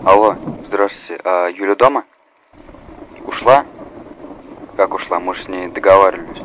Алло, здравствуйте. А Юля дома? Ушла? Как ушла? Мы же с ней договаривались.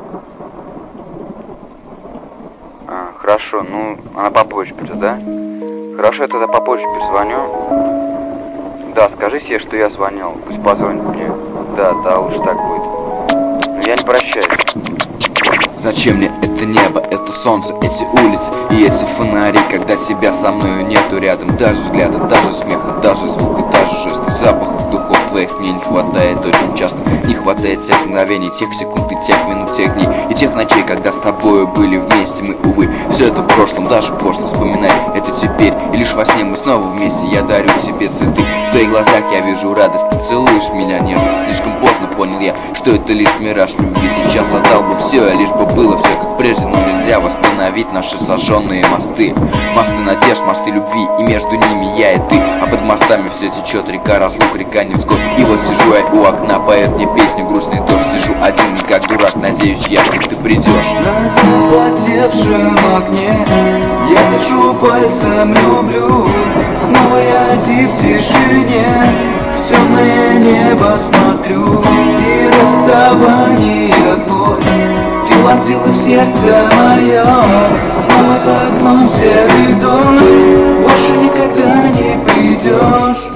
Хорошо, ну, она попозже придет, да? Хорошо, я тогда попозже перезвоню. Да, скажите ей, что я звонил. Пусть позвонит мне. Да, лучше так будет. Но я не прощаюсь. Зачем мне это небо, это солнце, эти улицы и эти фонари, когда тебя со мною нету рядом? Даже взгляда, даже смеха, даже звука, даже жеста, запахов духов твоих мне не хватает очень часто. Не хватает тех мгновений, тех секунд и тех минут, тех дней и тех ночей, когда с тобою были вместе мы, увы. Все это в прошлом, даже пошло вспоминать это теперь. И лишь во сне мы снова вместе, я дарю тебе цветы. В твоих глазах я вижу радость, ты целуешь меня нежно. Слишком поздно понял я, что это лишь мираж любви. Сейчас отдал бы все, лишь бы было все как прежде, но нельзя восстановить наши сожженные мосты. Мосты надежд, мосты любви, и между ними я и ты. А под мостами все течет река разлук, река невзгод. И вот сижу я у окна, поет мне песню грустный дождь. Сижу один, как дурак, надеюсь я, что ты придешь. На запотевшем окне я пишу пальцем люблю. Снова я один в тишине, в темное небо смотрю. И расставание боль ты вонзила в сердце мое. Снова за окном серый дождь, больше никогда не придешь.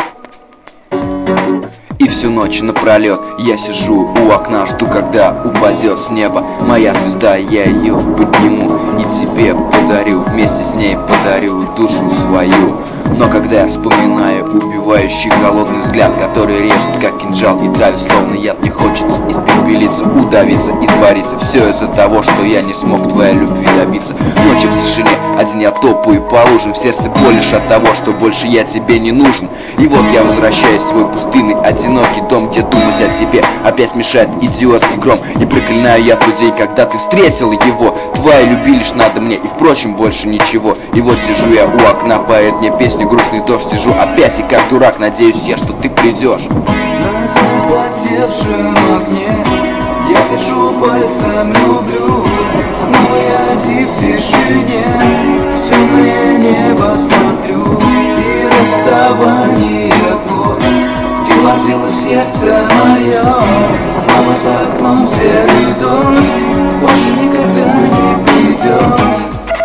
И всю ночь напролет я сижу у окна, жду, когда упадет с неба моя звезда, я ее подниму и тебе подарю, вместе с ней подарю душу свою. Но когда я вспоминаю убивающий холодный взгляд, который режет как кинжал и травит словно яд, мне хочется испепелиться, удавиться, испариться. Все из-за того, что я не смог твоей любви добиться. Ночью в тишине один я топаю по лужам, в сердце боль лишь от того, что больше я тебе не нужен. И вот я возвращаюсь в свой пустынный одинокий дом, где думать о себе опять мешает идиотский гром. И проклинаю я тот день, когда ты встретил его. Твоей любви лишь надо мне, и впрочем больше ничего. И вот сижу я у окна, поет мне песню грустный дождь. Сижу опять и как дурак, надеюсь я, что ты придешь. На запотевшем окне я пишу пальцем люблю. Снова я один в тишине, в темное небо смотрю. И расставание боль ты вонзила в сердце мое. Снова за окном серый дождь, больше никогда не придешь.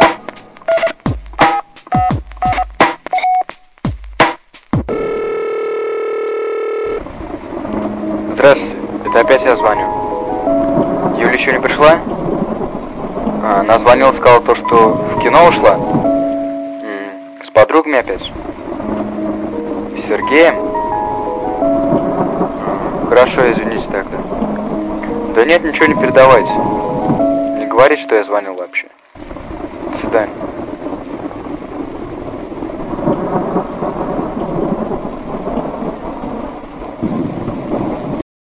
Здравствуйте, это опять я звоню. Юля еще не пришла? Она звонила, сказала то, что в кино ушла. С подругами опять? С Сергеем? Хорошо, извините тогда. Да нет, ничего не передавайте. Не говорите, что я звонил вообще. До свидания.